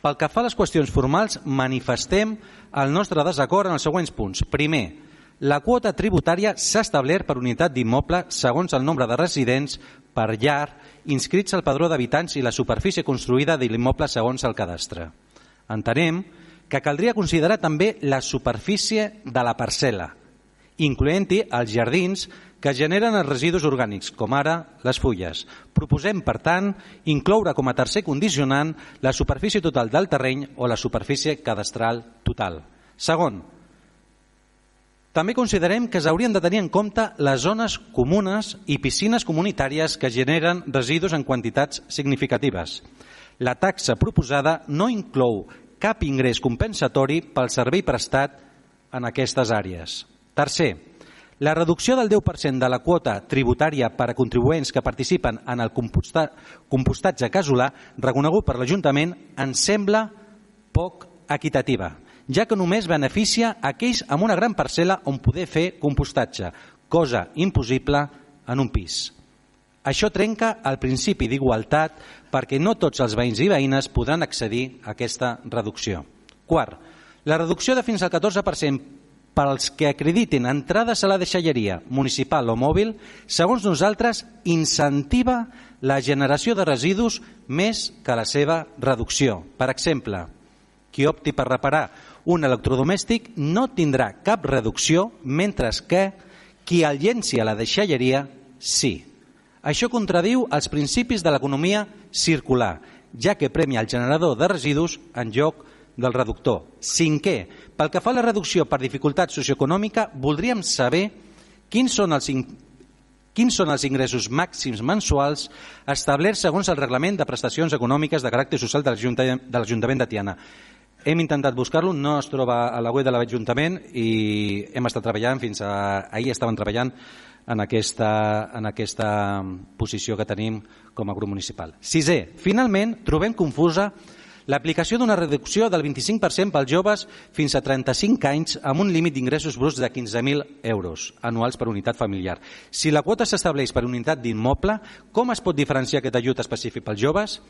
Pel que fa a les qüestions formals, manifestem el nostre desacord en els següents punts. Primer, la quota tributària s'ha establert per unitat d'immoble segons el nombre de residents per llar inscrits al padró d'habitants i la superfície construïda de l'immoble segons el cadastre. Entenem que caldria considerar també la superfície de la parcel·la, incloent-hi els jardins que generen els residus orgànics, com ara les fulles. Proposem, per tant, incloure com a tercer condicionant la superfície total del terreny o la superfície cadastral total. Segon, també considerem que s'haurien de tenir en compte les zones comunes i piscines comunitàries que generen residus en quantitats significatives. La taxa proposada no inclou cap ingrés compensatori pel servei prestat en aquestes àrees. Tercer, la reducció del 10% de la quota tributària per a contribuents que participen en el compostatge casolà reconegut per l'Ajuntament ens sembla poc equitativa, ja que només beneficia aquells amb una gran parcel·la on poder fer compostatge, cosa impossible en un pis. Això trenca el principi d'igualtat perquè no tots els veïns i veïnes podran accedir a aquesta reducció. Quart, la reducció de fins al 14% per als que acreditin entrades a la deixalleria municipal o mòbil, segons nosaltres, incentiva la generació de residus més que la seva reducció. Per exemple, qui opti per reparar un electrodomèstic no tindrà cap reducció, mentre que qui el llenci a la deixalleria sí. Això contradiu els principis de l'economia circular, ja que premia el generador de residus en lloc del reductor. Cinquè, pel que fa a la reducció per dificultat socioeconòmica, voldríem saber quins són els ingressos màxims mensuals establerts segons el reglament de prestacions econòmiques de caràcter social de l'Ajuntament de Tiana. Hem intentat buscar-lo, no es troba a la web de l'Ajuntament i hem estat treballant, fins ahir estaven treballant en aquesta posició que tenim com a grup municipal. Sisè, finalment trobem confusa l'aplicació d'una reducció del 25% pels joves fins a 35 anys amb un límit d'ingressos bruts de 15.000 euros anuals per unitat familiar. Si la quota s'estableix per unitat d'immoble, com es pot diferenciar aquest ajut específic pels joves?